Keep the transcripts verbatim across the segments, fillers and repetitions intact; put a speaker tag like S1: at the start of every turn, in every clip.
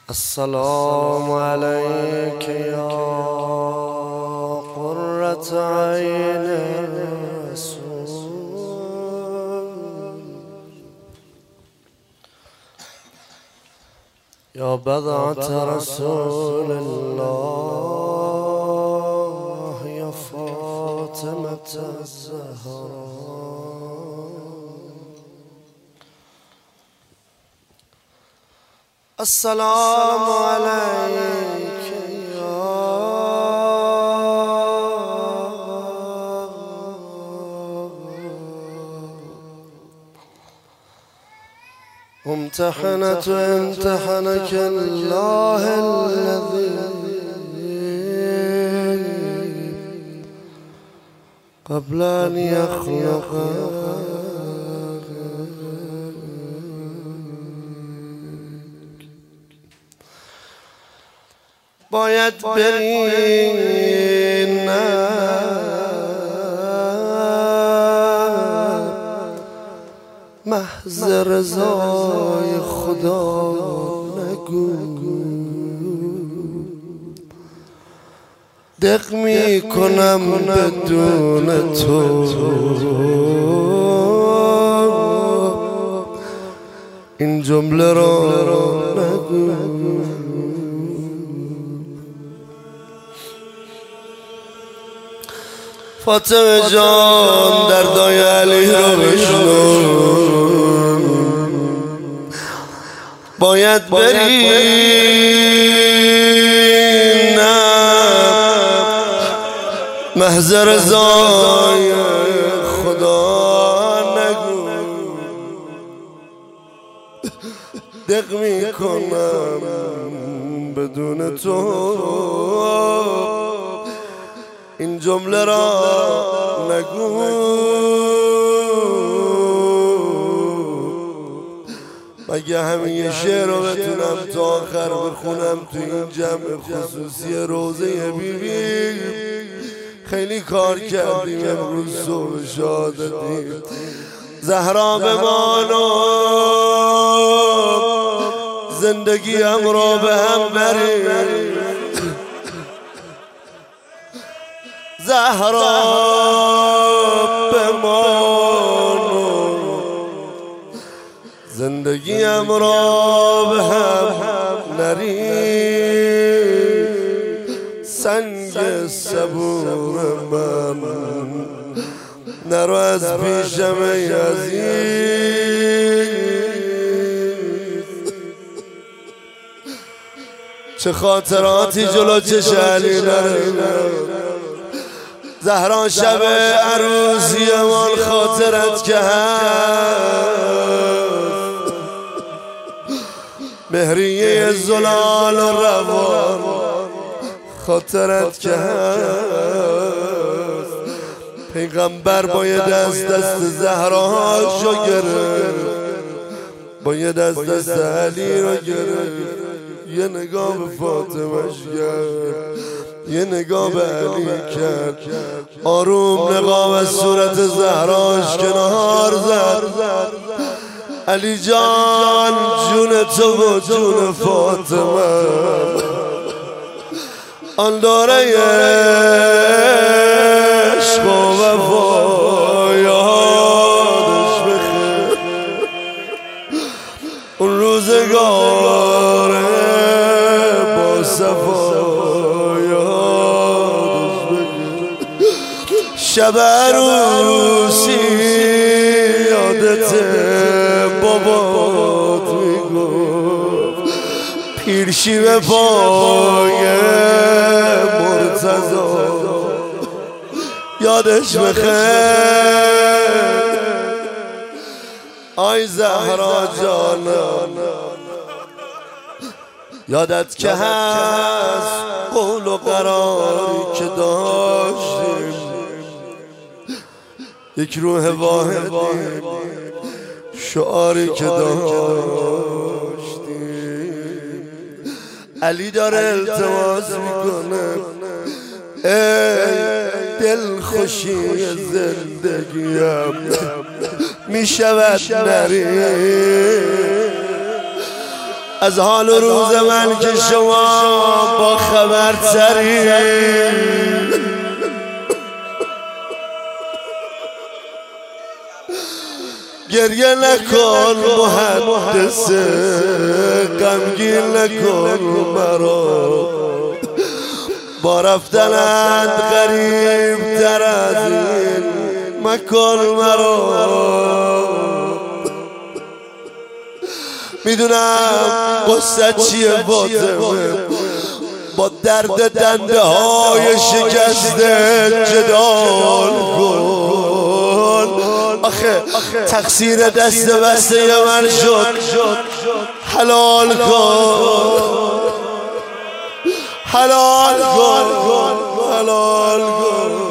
S1: السلام عليك يا قرة عين الرسول يا بضعة رسول الله يا فاطمة الزهراء. السلام عليك يا ممتحنة امتحنك الله الذي قبل أن يخلقك باید بری نه محض رضای خدا نگو دق می کنم بدون تو این جمله را نگو. فاطمه جان دردای علی رو بشنو باید بری نه محض رضای خدا نگو دق می کنم بدون تو این جمله را نگو. مگه همین شعر رو بتونم تا آخر بخونم تو این جمع خصوصی روزه بی بی خیلی کار کردیم امروز صبح شهادتی. زهرا بمانو زندگی هم را به هم بریم زهرا بمانو زندگیم را به هم نریم سنگ صبور من نرو از پیشم ای عزیز. چه خاطراتی جلو چش علی داره زهرا شب عروسی مال خاطرت که هست مهریه زلال و روان خاطرت که هست پیغمبر باید از دست زهرا شو گرفت باید از دست علی رو گرفت یه نگاه به فاطمهش کرد یه نگاه به علی کرد آروم نقاب از صورت زهراش کنار زد. علی جان جون تو و جون فاطمه آن داره عشق و وفا یادش بخیر اون روزگار با صفا شب عروسی یادت بابات میگفت پیرشی به پای مرتضی یادش بخیر. آی زهرا جانم یادت که هست قول و قراری که داشتیم یک روح واحدی شعاری که داشتیم. علی داره التماس میکنه ای دل خوشی زندگیم میشود نری از حال و روز من که شما با خبر ترین. گریه نکن محدث، غمگین نکن مرا، با رفتنت غریب تر از این مکن مرا. میدونم قصه چیه فاطمه، با درد دنده های شکسته جدال کن. آخه تقصیر دست بسته من شد، حلال کن، حلال کن، حلال کن.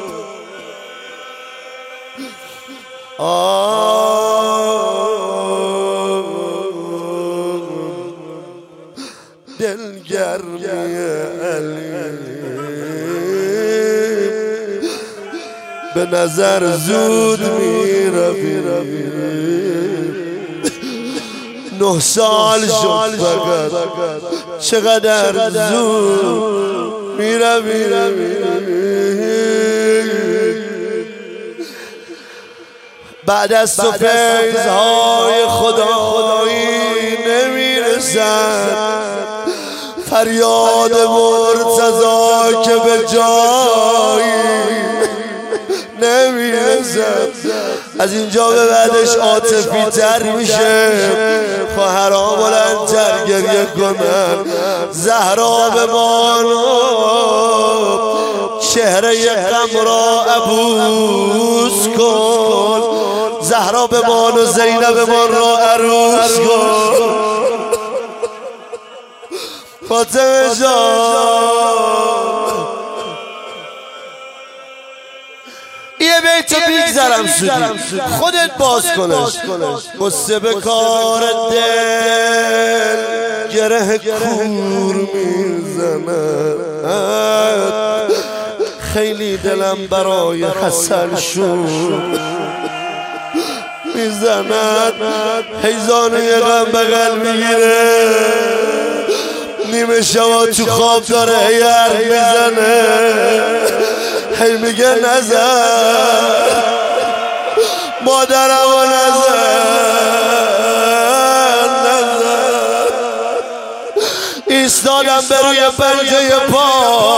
S1: دلگرمی علی به نظر زود میروی، نه سال شد فقط چقدر زود میروی. بعد از تو فیضهای خدایی نمیرسد، فریاد مرتضی که به جایی نمیرسد. از اینجا به بعدش عاطفی تر میشه، خواهرها بلندتر گریه کنن. زهرا بمانو چهره غم را عبوس کن، زهرا بمانو زینب بمان را عروس کن. فاطمه جان یه بیتو بیگذرم سودی خودت باز کنش. قصه به کار دل گره کور میزند، خیلی دلم برای حسن شد میزند. حیزان یه غم بغل میگیره، نیمه شبا تو خواب داره هی حرف میزنه، هی میگه نزن مادرم و نزن نزن. ایستادم به روی پنجه پا،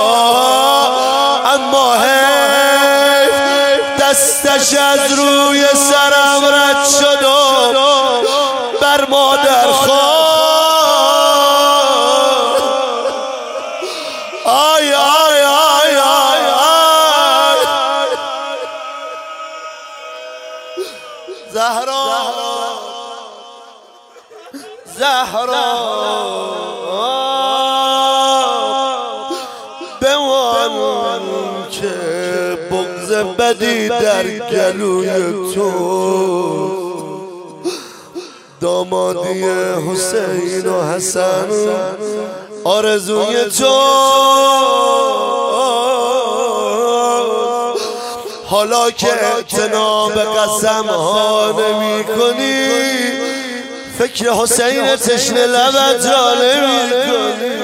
S1: اما هی دستش از روی سرم رد شد و بر مادر خواه. آی آی آی آی آی زهرا زهرا بمان که بغض بدی در گلوی تو، دامادی حسین و حسن آرزوی تو. حالا که اعتنا به قسم ها نمی کنی، فکر حسین تشنه لبت را نمی کنی.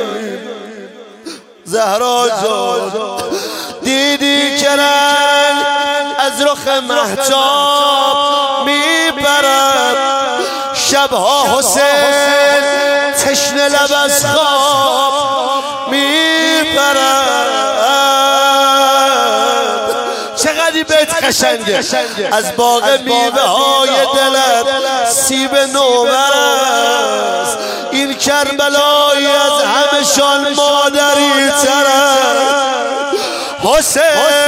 S1: زهرا جان دیدی که رنگ از رخ مهتاب می پرد، شبها حسین تشنه لب از خواب می پرد. چقدر بیت قشنگه. از باغ میوه های دلت سیب نوبر است، این کربلایی از همشان مادری تر است. حسین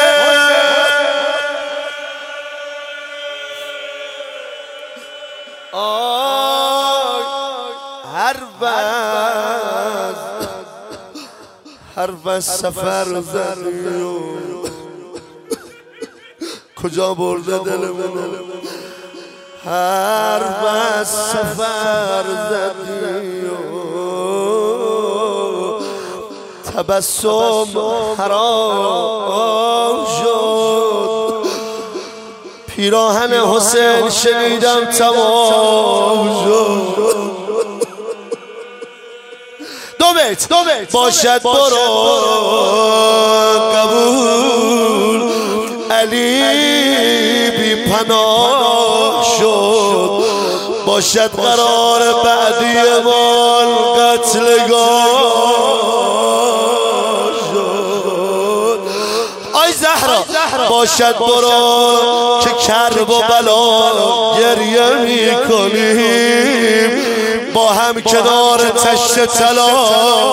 S1: هر وز هر وز سفر زدی و کجا برده دل منو، هر وز سفر زدی و تبسم حرام شد. پیراهن حسین شنیدم تمام شد، بیت باشد برو قبول علی بی پناه شد باشد قرار بعدی مال قتلگاه شد آی زهرا باشد برو که کرب و بلا گریه می کنیم با هم کنار تشت طلا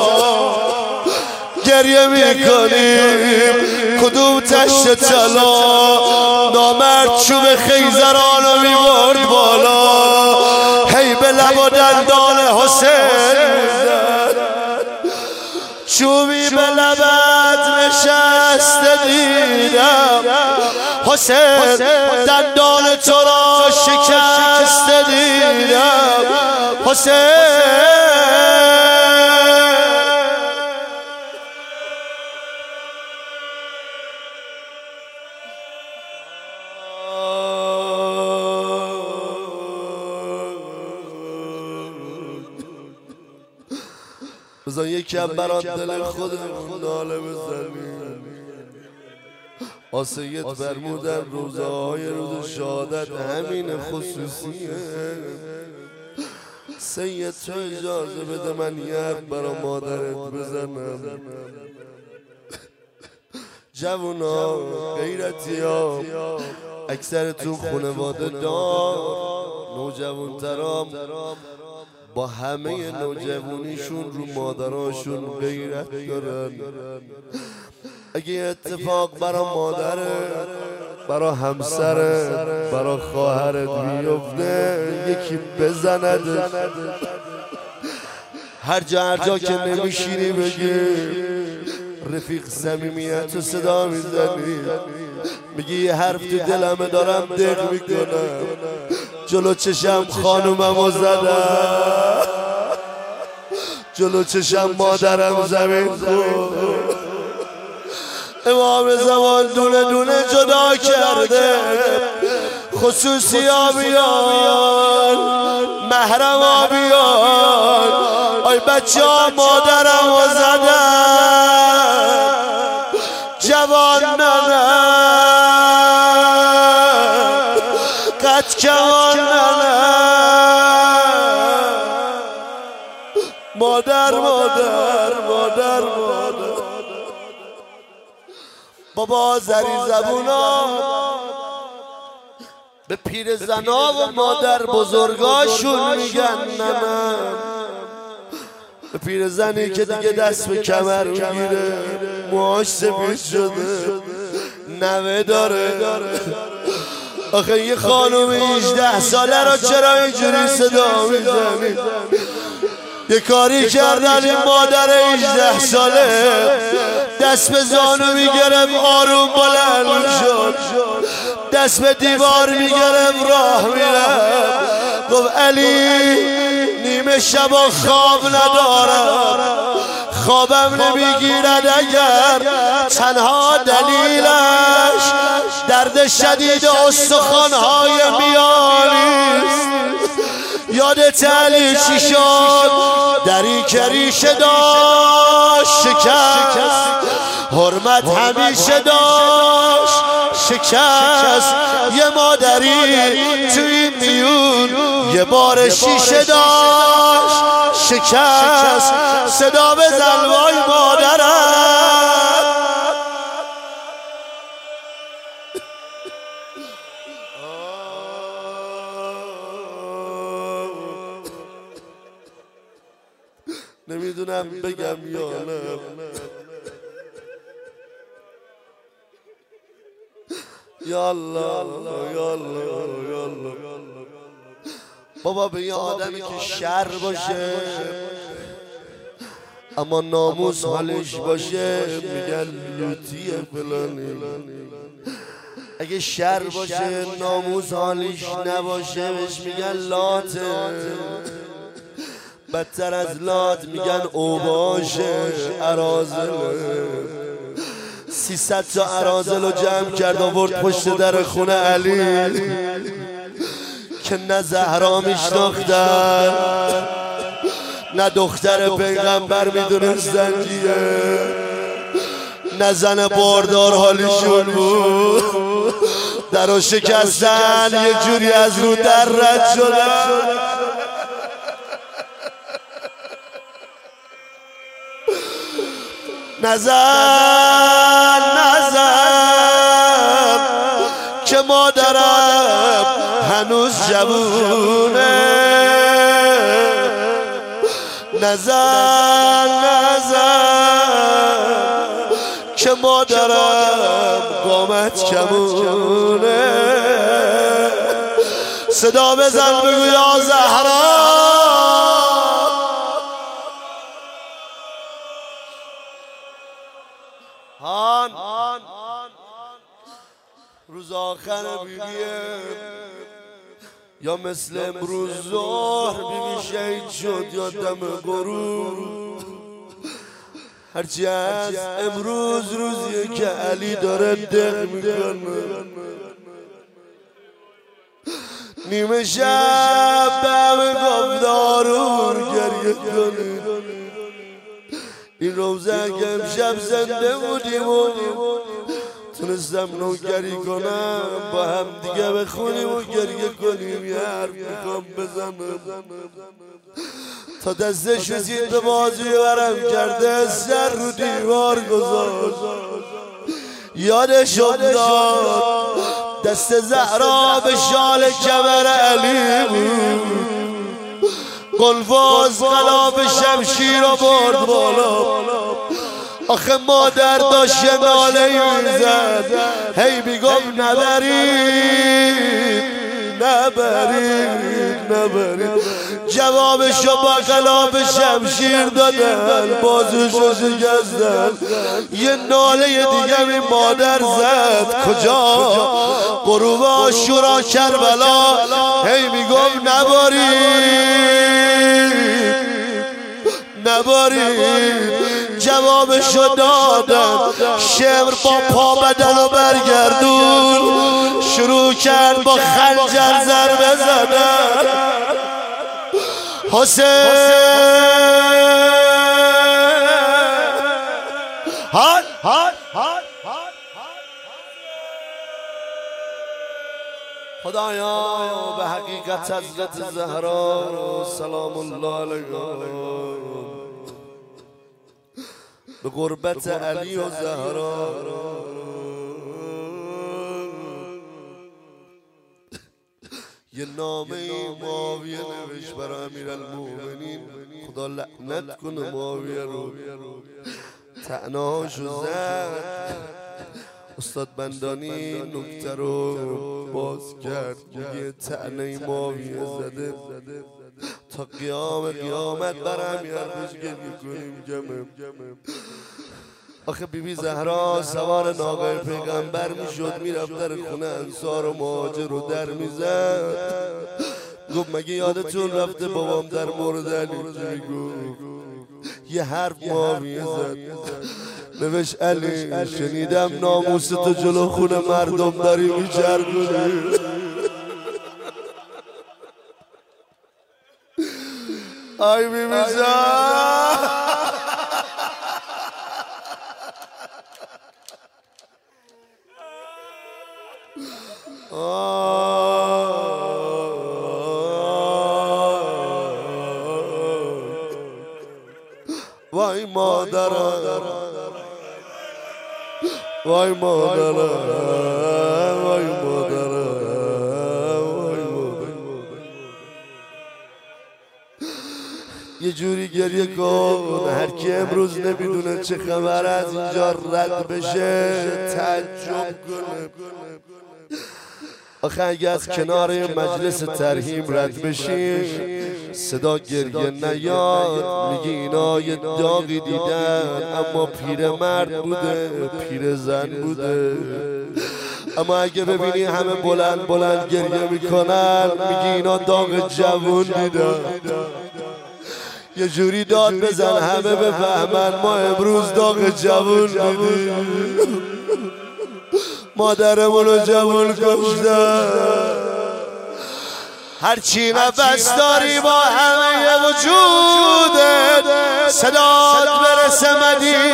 S1: گریه می کنیم کدوم تشت طلا نامرد چوب خیزرانو می برد بالا هی به لب و دندان حسین چوبی به لبت نشسته دیدم حسین دندان تو را شکسته دیدم حسین بزن یکم برات دل خودمون ناله بزنیم آسیت فرمودن روزه های روز شهادت همین خصوصیه سید تو اجازه بده من یه حرف برا مادرت بزنم جوونا غیرتی ها اکثرتون خانواده دار نوجوان ترام با همه نوجوانیشون رو مادراشون غیرت دارن اگه اتفاق برا مادره برا همسره برا خواهرت بیفته یکی بزند هر جا هر جا که نمیشینی بگی رفیق صمیمیت رو صدا میزنی میگی یه حرف تو دلمه دارم دق میکنم جلو چشم خانوممو زدم جلو چشم مادرم زمین خورد امام زمان دونه دونه جدا کرده خصوصی ها بیان محرم ها بیان آی بچه ها مادرم و زدن جوان ننه قد کوان ننه مادر مادر مادر مادر بابا زری زبونا به پیر زنا و مادر بزرگاشون میگن ننه به پیر زنی که دیگه دست به کمر میگیره موهاش سفید شده نوه داره آخه یه خانوم هجده ساله رو چرا اینجوری صدا میزنی یه کاری کردن این مادر هجده ساله دست به زانو میگرم آروم بلند شد دست به دیوار میگرم راه میرم گفت علی نیمه شبا خواب ندارم خوابم نمیگیرد اگر تنها دلیلش درد شدید استخوان‌های میانیست یادت علی چی شد دری که ریشه داشت شکست حرمت همیشه داشت شکست یه مادری توی این میون یه بار شیشه داشت شکست صدا بزن وای مادرم نمیدونم بگم یا نه یا الله یا الله یا الله بابا به یه آدمی که شر باشه اما ناموس حالش باشه میگن لوتیه فلانی اگه شر باشه ناموس حالش نباشه بهش میگن لاته بدتر از لات میگن اوباشه عرازله سیصد تا عرازل رو جمع کرد آورد پشت در خونه علی که نه زهرا میشناختن نه دختر پیغمبر میدونه زنجیه، نه زن باردار حالیشون بود. درو شکستن یه جوری از رو در رد شدن. نزن نزن که مادرم هنوز جوونه، نزن نزن که مادرم قامت کمونه. صدا بزن بگو یا زهرا هان روز آخر بیبیه یا مثل امروز ظهر بیبی شهید شد یا دم غروب. هرچی از امروز روزیه که علی داره دق میکنه. نیمه شب به همه گفت دارون گریه کنه. این روزه اگه امشب زنده بودیم و تونستم نوگری کنم با هم دیگه بخونیم و گریه کنیم. یه حرف میخوام بزنم تا دستش رسید به بازوی ورم کرده، سر رو دیوار گذاشت. یادش افتاد دست زهرا به شال کمر علی بود. گلفاز غلاف شمشیر رو برد بالا. آخه مادر داشت یه ناله میزد، هی میگفت نبرید نبرید نبرید. جوابشو با غلاف شمشیر دادن، بازوشو شکستن. یه ناله دیگه می مادر زد. کجا؟ غروب عاشورا کربلا. هی میگفت نبرید نبرید. جوابشو دادم. شمر با پا بدن و برگردون شروع کرد با خنجر ضربه زدن. حسین هان هان هان خدایا به حقیقت حضرت زهرا سلام الله علیها، به قربت علی و زهرا، یه نامه معاویه نوشت برای امیرالمومنین. خدا لعنت کنه معاویه رو، طعنه‌هاشو زد. استاد بندانی نکته رو باز کرد، میگه طعنه معاویه زده تا قیام قیامت برم یادش گریه کنیم جمع. آخه بیبی زهرا سوار ناقه پیغمبر میشد، میرفت در خونه انصار و مهاجر رو در میزد. گفت مگه یادتون رفته بابام در مورد علی چی گفت؟ یه حرف معاویه زد، نوشت علی شنیدم ناموس تو جلو خونه مردم داری میچرخونی. آی بیبی زهرا وای مادرم وای مادرم وای مادرم وای مادرم. یه جوری گریه کن هر کی امروز نمیدونه چه خبر از اینجا رد بشه تعجب کنه. آخه اگه از کنار مجلس ترحیم رد بشی صدا گریه نیاد، میگی اینا یه داغی دیدن اما پیر مرد بوده پیر زن بوده. اما اگه ببینی همه بلند بلند گریه میکنن میگی اینا داغ جوون دیدن. یه جوری داد بزن همه بفهمن ما امروز داغ جوون دیدیم. مادرمونو جوون کشتن. هرچی نفس داری با همه وجوده صدات برسه مدینه